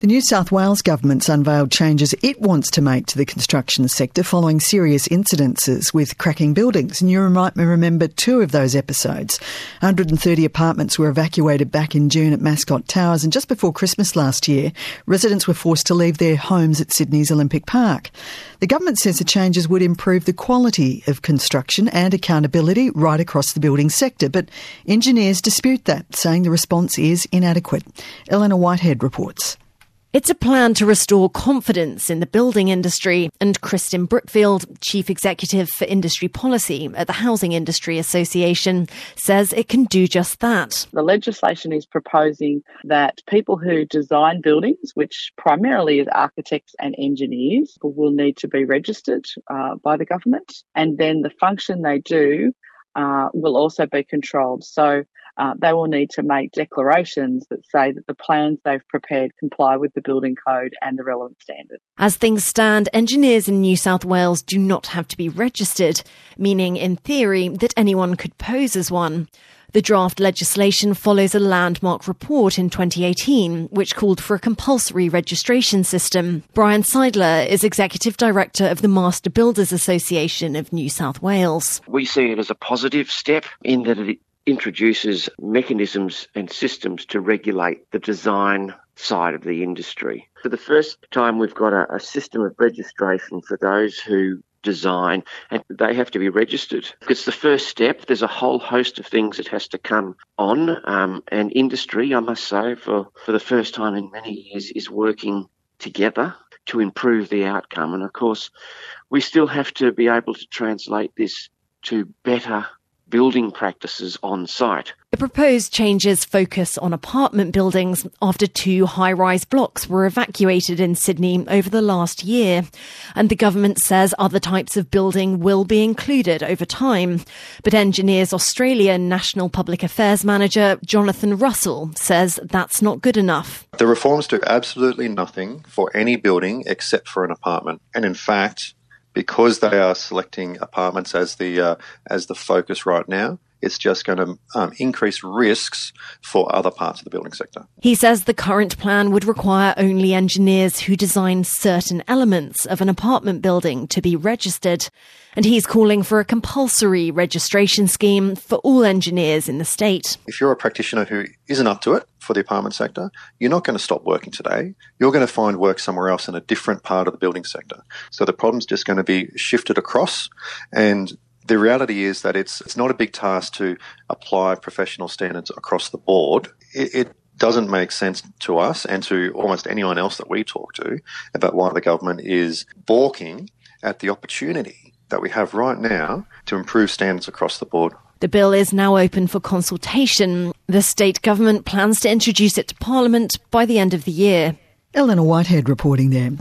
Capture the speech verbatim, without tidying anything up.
The New South Wales government's unveiled changes it wants to make to the construction sector following serious incidences with cracking buildings. And you might remember two of those episodes. one hundred thirty apartments were evacuated back in June at Mascot Towers, and just before Christmas last year, residents were forced to leave their homes at Sydney's Olympic Park. The government says the changes would improve the quality of construction and accountability right across the building sector, but engineers dispute that, saying the response is inadequate. Eleanor Whitehead reports. It's a plan to restore confidence in the building industry, and Kristin Brookfield, Chief Executive for Industry Policy at the Housing Industry Association, says it can do just that. The legislation is proposing that people who design buildings, which primarily is architects and engineers, will need to be registered uh, by the government, and then the function they do uh, will also be controlled. So Uh, they will need to make declarations that say that the plans they've prepared comply with the building code and the relevant standards. As things stand, engineers in New South Wales do not have to be registered, meaning in theory that anyone could pose as one. The draft legislation follows a landmark report in twenty eighteen, which called for a compulsory registration system. Brian Seidler is Executive Director of the Master Builders Association of New South Wales. We see it as a positive step in that it introduces mechanisms and systems to regulate the design side of the industry. For the first time, we've got a, a system of registration for those who design, and they have to be registered. It's the first step. There's a whole host of things that has to come on, um, and industry, I must say, for, for the first time in many years, is working together to improve the outcome. And of course, we still have to be able to translate this to better building practices on site. The proposed changes focus on apartment buildings after two high-rise blocks were evacuated in Sydney over the last year. And the government says other types of building will be included over time. But Engineers Australia National Public Affairs Manager Jonathan Russell says that's not good enough. The reforms do absolutely nothing for any building except for an apartment. And in fact, because they are selecting apartments as the uh, as the focus right now, it's just going to um, increase risks for other parts of the building sector. He says the current plan would require only engineers who design certain elements of an apartment building to be registered, and he's calling for a compulsory registration scheme for all engineers in the state. If you're a practitioner who isn't up to it for the apartment sector, you're not going to stop working today. You're going to find work somewhere else in a different part of the building sector. So the problem's just going to be shifted across, and the reality is that it's it's not a big task to apply professional standards across the board. It, it doesn't make sense to us and to almost anyone else that we talk to about why the government is balking at the opportunity that we have right now to improve standards across the board. The bill is now open for consultation. The state government plans to introduce it to Parliament by the end of the year. Eleanor Whitehead reporting there.